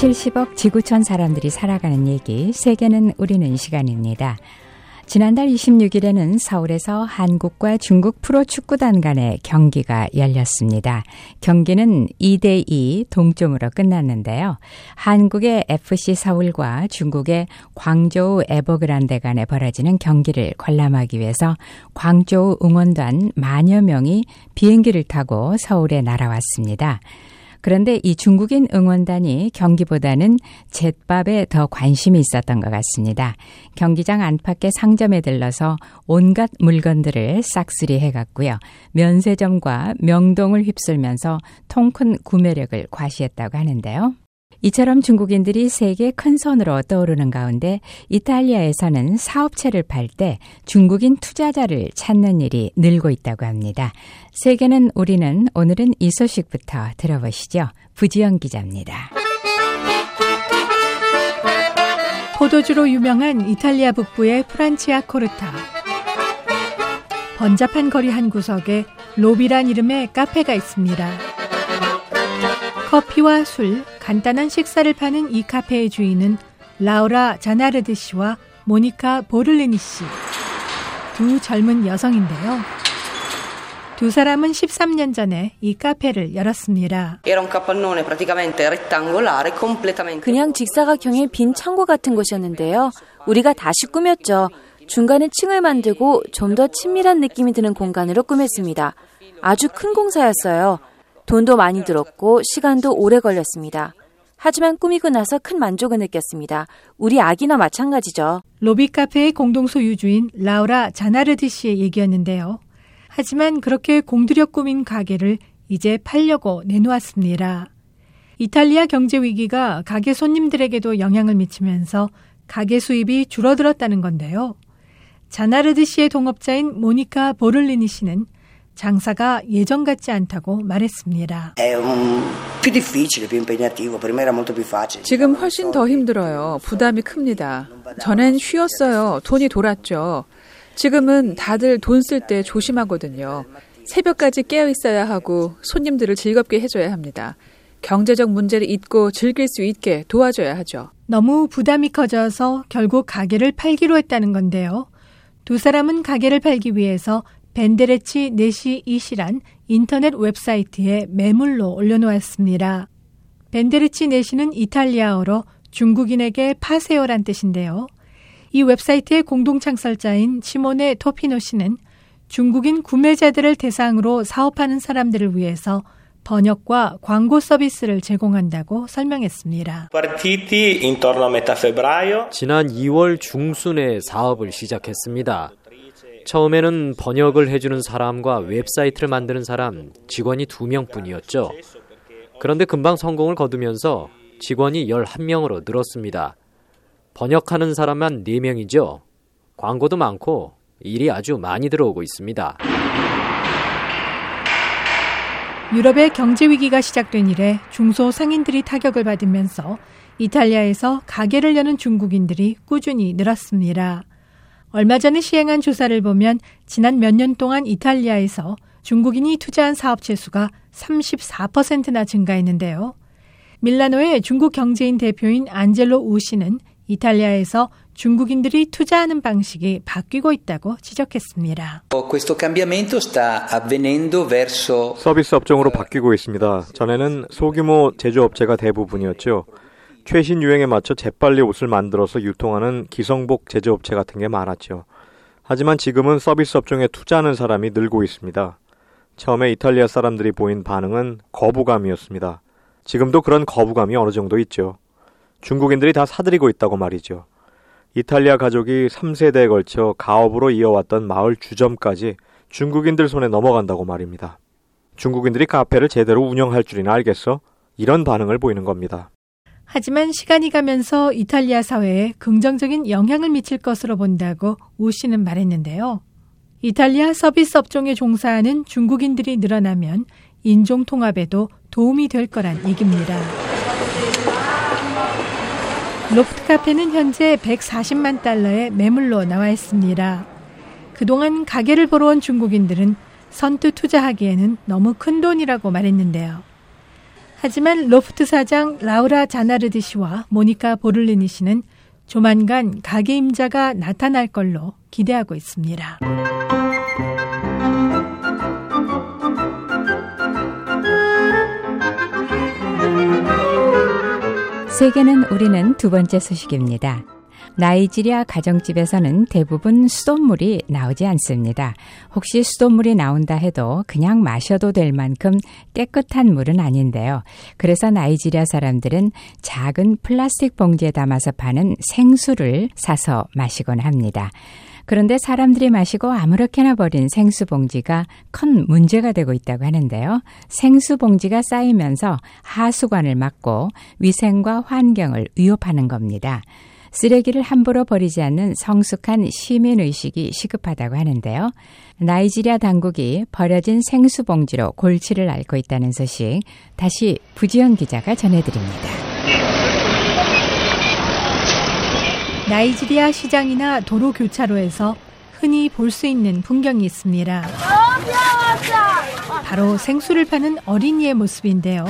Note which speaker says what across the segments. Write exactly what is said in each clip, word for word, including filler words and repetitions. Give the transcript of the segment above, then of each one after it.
Speaker 1: 칠십억 지구촌 사람들이 살아가는 얘기, 세계는 우리는 시간입니다. 지난달 이십육일에는 서울에서 한국과 중국 프로축구단 간의 경기가 열렸습니다. 경기는 이 대 이 동점으로 끝났는데요. 한국의 에프씨 서울과 중국의 광저우 에버그란데 간에 벌어지는 경기를 관람하기 위해서 광저우 응원단 만여 명이 비행기를 타고 서울에 날아왔습니다. 그런데 이 중국인 응원단이 경기보다는 잿밥에 더 관심이 있었던 것 같습니다. 경기장 안팎의 상점에 들러서 온갖 물건들을 싹쓸이 해갔고요. 면세점과 명동을 휩쓸면서 통큰 구매력을 과시했다고 하는데요. 이처럼 중국인들이 세계 큰 손으로 떠오르는 가운데 이탈리아에서는 사업체를 팔 때 중국인 투자자를 찾는 일이 늘고 있다고 합니다. 세계는 우리는 오늘은 이 소식부터 들어보시죠. 부지영 기자입니다.
Speaker 2: 포도주로 유명한 이탈리아 북부의 프란치아 코르타. 번잡한 거리 한 구석에 로비란 이름의 카페가 있습니다. 커피와 술, 간단한 식사를 파는 이 카페의 주인은 라우라 자나르드 씨와 모니카 보를리니 씨, 두 젊은 여성인데요. 두 사람은 십삼 년 전에 이 카페를 열었습니다.
Speaker 3: 그냥 직사각형의 빈 창고 같은 곳이었는데요. 우리가 다시 꾸몄죠. 중간에 층을 만들고 좀 더 친밀한 느낌이 드는 공간으로 꾸몄습니다. 아주 큰 공사였어요. 돈도 많이 들었고 시간도 오래 걸렸습니다. 하지만 꾸미고 나서 큰 만족을 느꼈습니다. 우리 아기나 마찬가지죠.
Speaker 2: 로비 카페의 공동 소유주인 라우라 자나르드 씨의 얘기였는데요. 하지만 그렇게 공들여 꾸민 가게를 이제 팔려고 내놓았습니다. 이탈리아 경제 위기가 가게 손님들에게도 영향을 미치면서 가게 수입이 줄어들었다는 건데요. 자나르드 씨의 동업자인 모니카 보를리니 씨는 장사가 예전 같지 않다고 말했습니다.
Speaker 4: 지금 훨씬 더 힘들어요. 부담이 큽니다. 전엔 쉬었어요. 돈이 돌았죠. 지금은 다들 돈 쓸 때 조심하거든요. 새벽까지 깨어 있어야 하고 손님들을 즐겁게 해줘야 합니다. 경제적 문제를 잊고 즐길 수 있게 도와줘야 하죠.
Speaker 2: 너무 부담이 커져서 결국 가게를 팔기로 했다는 건데요. 두 사람은 가게를 팔기 위해서 벤데레치 네시 이시란 인터넷 웹사이트에 매물로 올려놓았습니다. 벤데레치 네시는 이탈리아어로 중국인에게 파세요란 뜻인데요. 이 웹사이트의 공동 창설자인 시모네 토피노 씨는 중국인 구매자들을 대상으로 사업하는 사람들을 위해서 번역과 광고 서비스를 제공한다고 설명했습니다.
Speaker 5: 지난 이월 중순에 사업을 시작했습니다. 처음에는 번역을 해주는 사람과 웹사이트를 만드는 사람, 직원이 두 명뿐이었죠. 그런데 금방 성공을 거두면서 직원이 열한 명으로 늘었습니다. 번역하는 사람만 네 명이죠. 광고도 많고 일이 아주 많이 들어오고 있습니다.
Speaker 2: 유럽의 경제 위기가 시작된 이래 중소상인들이 타격을 받으면서 이탈리아에서 가게를 여는 중국인들이 꾸준히 늘었습니다. 얼마 전에 시행한 조사를 보면 지난 몇 년 동안 이탈리아에서 중국인이 투자한 사업체 수가 삼십사 퍼센트나 증가했는데요. 밀라노의 중국 경제인 대표인 안젤로 우 씨는 이탈리아에서 중국인들이 투자하는 방식이 바뀌고 있다고 지적했습니다.
Speaker 6: 서비스 업종으로 바뀌고 있습니다. 전에는 소규모 제조업체가 대부분이었죠. 최신 유행에 맞춰 재빨리 옷을 만들어서 유통하는 기성복 제조업체 같은 게 많았죠. 하지만 지금은 서비스 업종에 투자하는 사람이 늘고 있습니다. 처음에 이탈리아 사람들이 보인 반응은 거부감이었습니다. 지금도 그런 거부감이 어느 정도 있죠. 중국인들이 다 사들이고 있다고 말이죠. 이탈리아 가족이 삼 세대에 걸쳐 가업으로 이어왔던 마을 주점까지 중국인들 손에 넘어간다고 말입니다. 중국인들이 카페를 제대로 운영할 줄이나 알겠어? 이런 반응을 보이는 겁니다.
Speaker 2: 하지만 시간이 가면서 이탈리아 사회에 긍정적인 영향을 미칠 것으로 본다고 우 씨는 말했는데요. 이탈리아 서비스 업종에 종사하는 중국인들이 늘어나면 인종 통합에도 도움이 될 거란 얘기입니다. 로프트 카페는 현재 백사십만 달러의 매물로 나와 있습니다. 그동안 가게를 보러 온 중국인들은 선뜻 투자하기에는 너무 큰 돈이라고 말했는데요. 하지만 로프트 사장 라우라 자나르드 씨와 모니카 보를리니 씨는 조만간 가게 임자가 나타날 걸로 기대하고 있습니다.
Speaker 1: 세계는 우리는 두 번째 소식입니다. 나이지리아 가정집에서는 대부분 수돗물이 나오지 않습니다. 혹시 수돗물이 나온다 해도 그냥 마셔도 될 만큼 깨끗한 물은 아닌데요. 그래서 나이지리아 사람들은 작은 플라스틱 봉지에 담아서 파는 생수를 사서 마시곤 합니다. 그런데 사람들이 마시고 아무렇게나 버린 생수 봉지가 큰 문제가 되고 있다고 하는데요. 생수 봉지가 쌓이면서 하수관을 막고 위생과 환경을 위협하는 겁니다. 쓰레기를 함부로 버리지 않는 성숙한 시민의식이 시급하다고 하는데요. 나이지리아 당국이 버려진 생수봉지로 골치를 앓고 있다는 소식, 다시 부지연 기자가 전해드립니다.
Speaker 2: 나이지리아 시장이나 도로 교차로에서 흔히 볼 수 있는 풍경이 있습니다. 바로 생수를 파는 어린이의 모습인데요.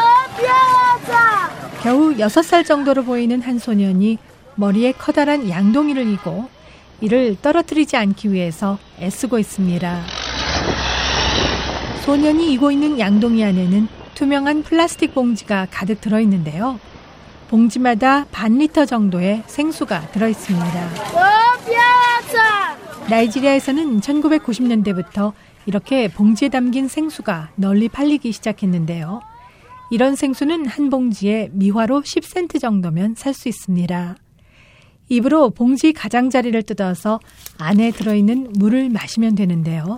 Speaker 2: 겨우 여섯 살 정도로 보이는 한 소년이 머리에 커다란 양동이를 이고 이를 떨어뜨리지 않기 위해서 애쓰고 있습니다. 소년이 이고 있는 양동이 안에는 투명한 플라스틱 봉지가 가득 들어있는데요. 봉지마다 반 리터 정도의 생수가 들어있습니다. 나이지리아에서는 천구백구십 년대부터 이렇게 봉지에 담긴 생수가 널리 팔리기 시작했는데요. 이런 생수는 한 봉지에 미화로 십 센트 정도면 살 수 있습니다. 입으로 봉지 가장자리를 뜯어서 안에 들어있는 물을 마시면 되는데요.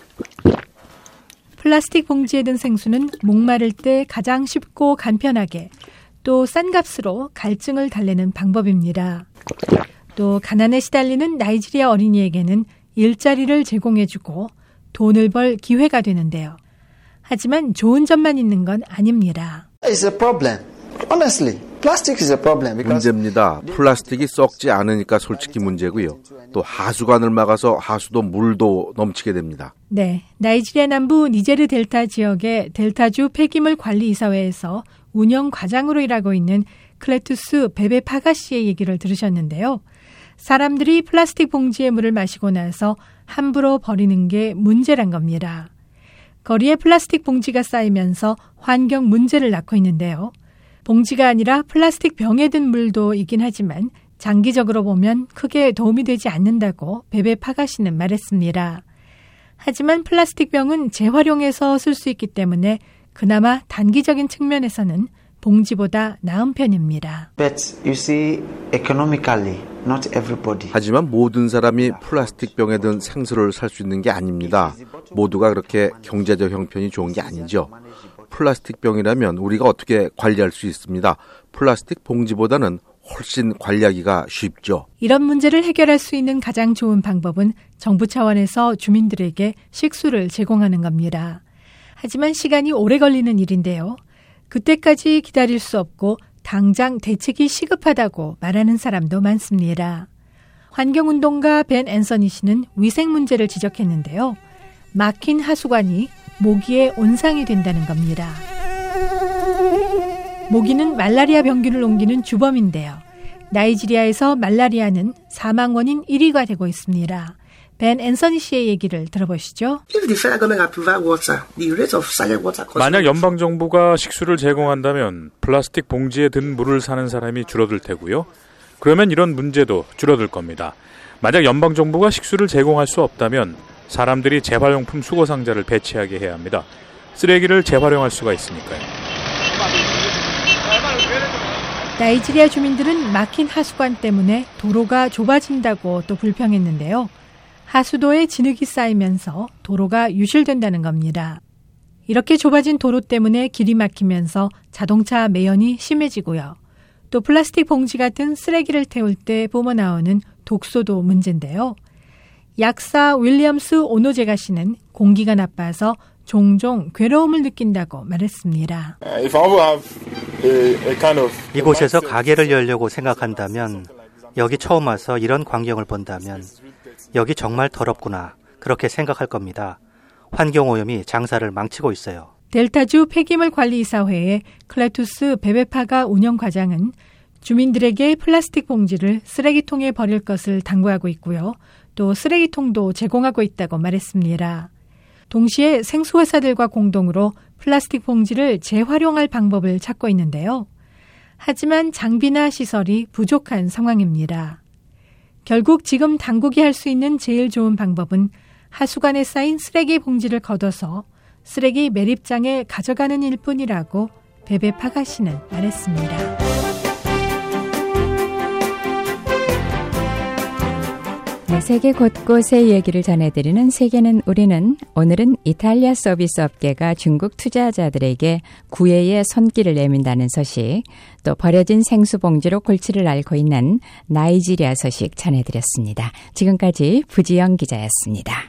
Speaker 2: 플라스틱 봉지에 든 생수는 목마를 때 가장 쉽고 간편하게 또 싼 값으로 갈증을 달래는 방법입니다. 또 가난에 시달리는 나이지리아 어린이에게는 일자리를 제공해주고 돈을 벌 기회가 되는데요. 하지만 좋은 점만 있는 건 아닙니다.
Speaker 7: It's a problem. Honestly.
Speaker 8: 문제입니다. 플라스틱이 썩지 않으니까 솔직히 문제고요. 또 하수관을 막아서 하수도 물도 넘치게 됩니다.
Speaker 2: 네, 나이지리아 남부 니제르 델타 지역의 델타주 폐기물 관리 이사회에서 운영 과장으로 일하고 있는 클레투스 베베 파가 씨의 얘기를 들으셨는데요. 사람들이 플라스틱 봉지에 물을 마시고 나서 함부로 버리는 게 문제란 겁니다. 거리에 플라스틱 봉지가 쌓이면서 환경 문제를 낳고 있는데요. 봉지가 아니라 플라스틱 병에 든 물도 있긴 하지만 장기적으로 보면 크게 도움이 되지 않는다고 베베 파가 씨는 말했습니다. 하지만 플라스틱 병은 재활용해서 쓸 수 있기 때문에 그나마 단기적인 측면에서는 봉지보다 나은 편입니다.
Speaker 7: But you see, economically, not everybody.
Speaker 8: 하지만 모든 사람이 플라스틱 병에 든 생수를 살 수 있는 게 아닙니다. 모두가 그렇게 경제적 형편이 좋은 게 아니죠. 플라스틱 병이라면 우리가 어떻게 관리할 수 있습니다. 플라스틱 봉지보다는 훨씬 관리하기가 쉽죠.
Speaker 2: 이런 문제를 해결할 수 있는 가장 좋은 방법은 정부 차원에서 주민들에게 식수를 제공하는 겁니다. 하지만 시간이 오래 걸리는 일인데요. 그때까지 기다릴 수 없고 당장 대책이 시급하다고 말하는 사람도 많습니다. 환경운동가 벤 앤서니 씨는 위생 문제를 지적했는데요. 막힌 하수관이 모기의 온상이 된다는 겁니다. 모기는 말라리아 병균을 옮기는 주범인데요. 나이지리아에서 말라리아는 사망 원인 일 위가 되고 있습니다. 벤 앤서니 씨의 얘기를 들어보시죠.
Speaker 9: 만약 연방정부가 식수를 제공한다면 플라스틱 봉지에 든 물을 사는 사람이 줄어들 테고요. 그러면 이런 문제도 줄어들 겁니다. 만약 연방정부가 식수를 제공할 수 없다면 사람들이 재활용품 수거상자를 배치하게 해야 합니다. 쓰레기를 재활용할 수가 있으니까요.
Speaker 2: 나이지리아 주민들은 막힌 하수관 때문에 도로가 좁아진다고 또 불평했는데요. 하수도에 진흙이 쌓이면서 도로가 유실된다는 겁니다. 이렇게 좁아진 도로 때문에 길이 막히면서 자동차 매연이 심해지고요. 또 플라스틱 봉지 같은 쓰레기를 태울 때 뿜어 나오는 독소도 문제인데요. 약사 윌리엄스 오노제가 씨는 공기가 나빠서 종종 괴로움을 느낀다고 말했습니다.
Speaker 10: 이곳에서 가게를 열려고 생각한다면, 여기 처음 와서 이런 광경을 본다면 여기 정말 더럽구나 그렇게 생각할 겁니다. 환경오염이 장사를 망치고 있어요.
Speaker 2: 델타주 폐기물관리이사회의 클레투스 베베파가 운영과장은 주민들에게 플라스틱 봉지를 쓰레기통에 버릴 것을 당부하고 있고요. 또 쓰레기통도 제공하고 있다고 말했습니다. 동시에 생수회사들과 공동으로 플라스틱 봉지를 재활용할 방법을 찾고 있는데요. 하지만 장비나 시설이 부족한 상황입니다. 결국 지금 당국이 할 수 있는 제일 좋은 방법은 하수관에 쌓인 쓰레기 봉지를 걷어서 쓰레기 매립장에 가져가는 일뿐이라고 베베파가 씨는 말했습니다.
Speaker 1: 네, 세계 곳곳의 얘기를 전해드리는 세계는 우리는 오늘은 이탈리아 서비스 업계가 중국 투자자들에게 구애의 손길을 내민다는 소식, 또 버려진 생수봉지로 골치를 앓고 있는 나이지리아 소식 전해드렸습니다. 지금까지 부지영 기자였습니다.